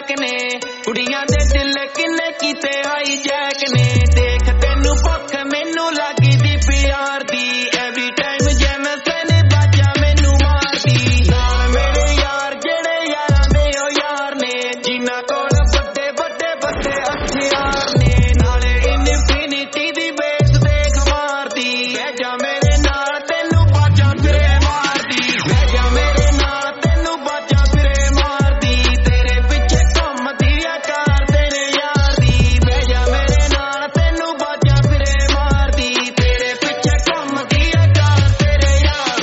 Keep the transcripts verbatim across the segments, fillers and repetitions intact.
black ਨੇ ਕੁੜੀਆਂ ਦੇ ਦਿਲ ਕਿੰਨੇ ਕੀਤੇ ਹਾਈ ਜੈਕ ਨੇ ਦੇਖ ਤੈਨੂੰ ਭੁੱਖ ਮੈਨੂੰ ਲੱਗਦੀ ਪਿਆਰ ਦੀ ਐਵਰੀ ਟਾਈਮ ਜਿਵੇਂ ਸਨੇ ਬਾਜਾ ਮੈਨੂੰ ਮਾਰਦੀ ਨਾਲ ਮੇਰੇ ਯਾਰ ਜਿਹੜੇ ਯਾਰਾਂ ਦੇ ਉਹ ਯਾਰ ਨੇ ਜਿਨ੍ਹਾਂ ਕੋਲ ਵੱਡੇ ਵੱਡੇ ਵੱਡੇ ਹਥਿਆਰ ਨੇ ਨਾਲੇ ਇਨਫਿਨਿਟੀ ਦੀ ਬੇਸ ਦੇਖ ਮਾਰਦੀ ਬਹਿ ਜਾ ਮੇਰੇ ਨਾਲ ਤੈਨੂੰ ਬਾਜਾ ਫਿਰੇ ਮਾਰਦੀ ਬਹਿ ਜਾ ਮੇਰੇ ਨਾਲ ਤੈਨੂੰ ਬਾਜਾ ਫਿਰੇ ਮਾਰਦੀ ਤੇਰੇ ਪਿੱਛੇ ਘੁੰਮਦੀ ਆ ਕਾਰ ਤੇਰੇ ਯਾਰ ਦੀ ਬਹਿ ਜਾ ਮੇਰੇ ਨਾਲ ਤੈਨੂੰ ਬਾਜਾ ਫਿਰੇ ਮਾਰਦੀ ਤੇਰੇ ਪਿੱਛੇ ਘੁੰਮਦੀ ਆ ਕਾਰ ਤੇਰੇ ਯਾਰ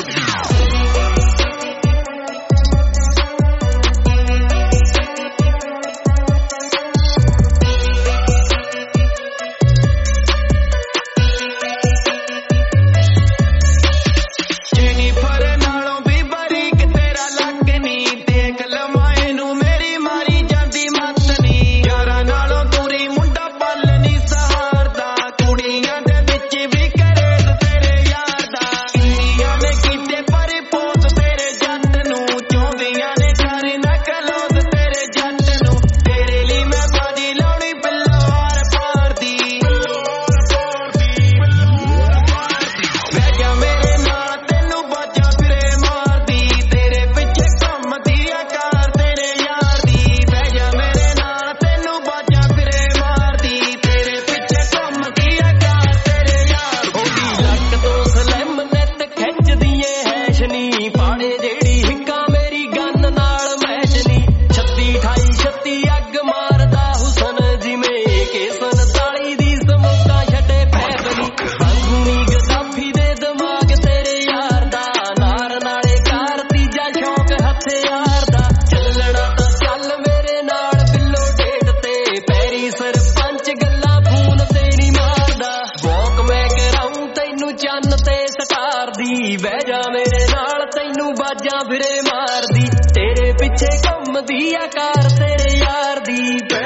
ਜੈਨੀਫਰ ਨਾਲੋਂ ਵੀ ਬਾਰੀਕ ਤੇਰਾ ਲੱਕ ਨੀ ਦੇਖ ਲਵਾਂ ਇਹਨੂੰ ਮੇਰੀ ਮਾਰੀ ਜਾਂਦੀ ਮੱਤ ਨੀ ਯਾਰਾਂ ਨਾਲੋਂ ਦੂਰੀ ਮੁੰਡਾ ਪਲ ਨੀ ਸਹਾਰਦਾ ਕੁੜੀਆਂ ਦੇ ਵਿੱਚ ਵੀ ਕਰੇਜ਼ ਤੇਰੇ ਯਾਰ ਦਾ ਕਿੰਨੀਆਂ ਨੇ ਕੀਤੇ ਪਰ ਪੋਸ ਤੇਰੇ ਜੱਟ ਨੂੰ ਚਾਹੁੰਦੀਆਂ ਨੇ ਕਰ ਨਾ ਕਲੋਜ਼ ਤੇਰੇ ਜੱਟ ਨੂੰ ਤੇਰੇ ਲਈ ਮੈਂ ਬਾਜੀ ਲਾਉਣੀ ਬਿੱਲੋ ਆਰ ਪਾਰ ਦੀ ਬਹਿ ਜਾ ਮੇਰੇ ਨਾਲ ਤੈਨੂੰ ਬਾਜਾ ਫਿਰੇ ਮਾਰਦੀ ਤੇਰੇ ਪਿੱਛੇ ਘੁੰਮਦੀ ਆ ਕਾਰ ਤੇਰੇ ਯਾਰ ਦੀ ਬਹਿ ਜਾ ਮੇਰੇ ਨਾਲ ਤੈਨੂੰ ਬਾਜਾ ਫਿਰੇ ਮਾਰਦੀ ਤੇਰੇ ਪਿੱਛੇ ਘੁੰਮਦੀ ਆ ਕਾਰ ਤੇਰੇ ਯਾਰ ਉਹਦੀ ਲੱਕ ਤੋਂ ਸਲਿਮ ਨੈਟ ਖਿੱਚਦੀ ਏ ਹੈਸ਼ਨੀ ਪਾੜੇ ਜਿਹੜੀ ਹਿੱਕਾਂ ਮੇਰੀ ਗੰਨ ਨਾਲ ਮੈਚ ਨੀ ਛੱਤੀ ਅਠਾਈ ਛੱਤੀ ਅੱਗ ਮਾਰਦਾ ਹੁਸਨ ਜਿਵੇਂ ਕਿ ਸੰਤਾਲੀ ਦੀ ਸਮੋਕਾ ਛੱਡੇ ਫੈਬਨੀ ਸੰਗੂਨੀ ਗਦਾਫੀ ਦੇ ਦਿਮਾਗ ਤੇਰੇ ਯਾਰ ਦਾ ਨਾਰ ਨਾਲੇ ਕਾਰ ਤੀਜਾ ਸ਼ੌਕ ਹਥਿਆਰ ਦਾ ਚੱਲਣਾ ਤਾਂ ਚੱਲ ਮੇਰੇ ਨਾਲ ਬਿੱਲੋ ਡੇਟ ਤੇ ਪੈਰੀ ਸਰਪੰਚ ਗੱਲਾਂ ਫੋਨ ਤੇ ਨੀ ਮਾਰਦਾ ਵੌਕ ਮੈਂ ਕਰਾਉਂ ਤੈਨੂੰ ਚੰਨ ਤੇ ਸਟਾਰ ਦੀ ਬਹਿ ਜਾ ਮੇਰੇ ਨਾਲ ਤੈਨੂੰ ਬਾਜਾਂ ਫਿਰੇ ਮਾਰਦੀ ਤੇਰੇ ਪਿੱਛੇ ਘੁੰਮਦੀ ਆ ਕਾਰ ਤੇਰੇ ਯਾਰ ਦੀ